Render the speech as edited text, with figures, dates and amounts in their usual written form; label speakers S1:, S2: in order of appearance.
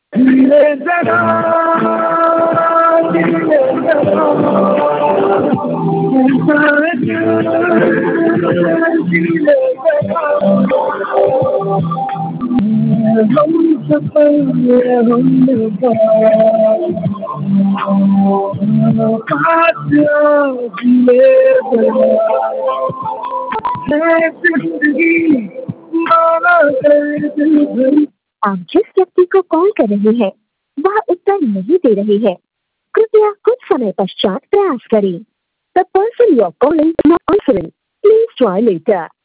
S1: धीरे जरा धीरे जरा धीरे हम सफर हम जिंदगी माना कर दिल भर। आप जिस व्यक्ति को कॉल कर रहे हैं वह उत्तर नहीं दे रहे हैं। कृपया कुछ समय पश्चात प्रयास करें। The person you are calling is not answering. Please try later.